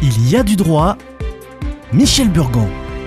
Il y a du droit. Michel Burgon.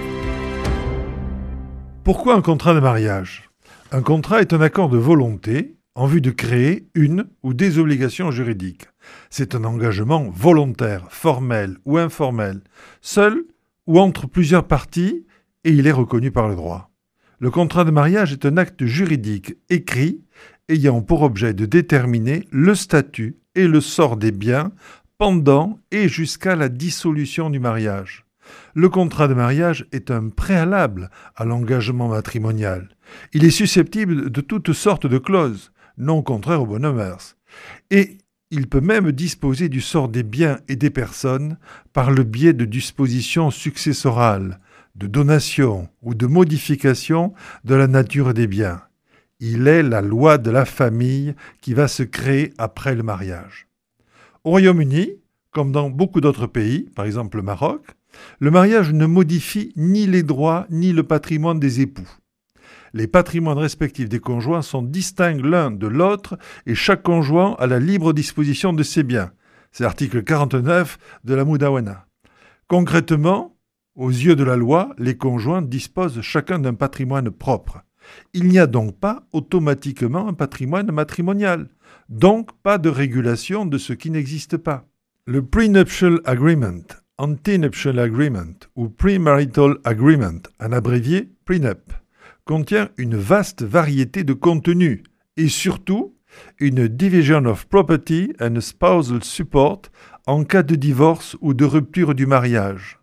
Pourquoi un contrat de mariage ? Un contrat est un accord de volonté en vue de créer une ou des obligations juridiques. C'est un engagement volontaire, formel ou informel, seul ou entre plusieurs parties, et il est reconnu par le droit. Le contrat de mariage est un acte juridique écrit ayant pour objet de déterminer le statut et le sort des biens pendant et jusqu'à la dissolution du mariage. Le contrat de mariage est un préalable à l'engagement matrimonial. Il est susceptible de toutes sortes de clauses, non contraires aux bonnes mœurs. Et il peut même disposer du sort des biens et des personnes par le biais de dispositions successorales, de donations ou de modifications de la nature des biens. Il est la loi de la famille qui va se créer après le mariage. Au Royaume-Uni, comme dans beaucoup d'autres pays, par exemple le Maroc, le mariage ne modifie ni les droits ni le patrimoine des époux. Les patrimoines respectifs des conjoints sont distincts l'un de l'autre et chaque conjoint a la libre disposition de ses biens. C'est l'article 49 de la Mudawana. Concrètement, aux yeux de la loi, les conjoints disposent chacun d'un patrimoine propre. Il n'y a donc pas automatiquement un patrimoine matrimonial, donc pas de régulation de ce qui n'existe pas. Le Prenuptial Agreement, Antenuptial Agreement ou Premarital Agreement, en abrévié Prenup, contient une vaste variété de contenus et surtout une Division of Property and Spousal Support en cas de divorce ou de rupture du mariage.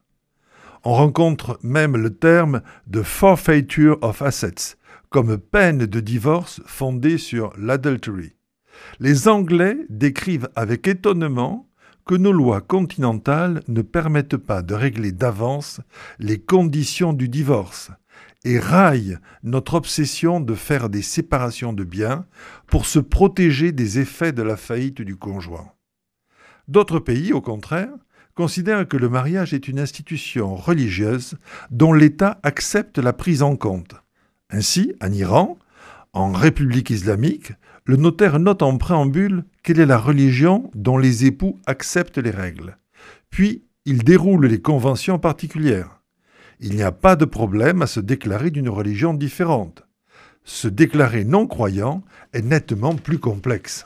On rencontre même le terme de Forfeiture of Assets comme peine de divorce fondée sur l'adultery. Les Anglais décrivent avec étonnement que nos lois continentales ne permettent pas de régler d'avance les conditions du divorce et raillent notre obsession de faire des séparations de biens pour se protéger des effets de la faillite du conjoint. D'autres pays, au contraire, considèrent que le mariage est une institution religieuse dont l'État accepte la prise en compte. Ainsi, en Iran, en République islamique, le notaire note en préambule quelle est la religion dont les époux acceptent les règles. Puis, il déroule les conventions particulières. Il n'y a pas de problème à se déclarer d'une religion différente. Se déclarer non-croyant est nettement plus complexe.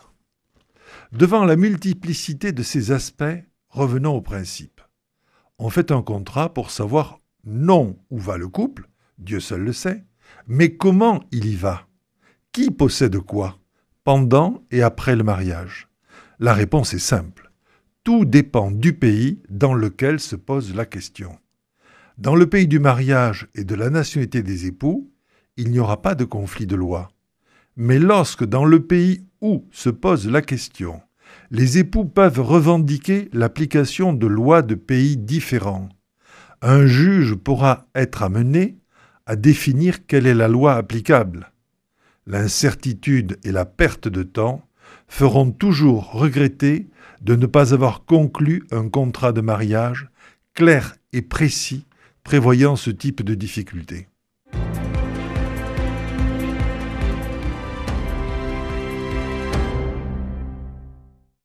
Devant la multiplicité de ces aspects, revenons au principe. On fait un contrat pour savoir non où va le couple, Dieu seul le sait, mais comment il y va ? Qui possède quoi ? Pendant et après le mariage ? La réponse est simple. Tout dépend du pays dans lequel se pose la question. Dans le pays du mariage et de la nationalité des époux, il n'y aura pas de conflit de loi. Mais lorsque dans le pays où se pose la question, les époux peuvent revendiquer l'application de lois de pays différents, un juge pourra être amené à définir quelle est la loi applicable. L'incertitude et la perte de temps feront toujours regretter de ne pas avoir conclu un contrat de mariage clair et précis prévoyant ce type de difficultés.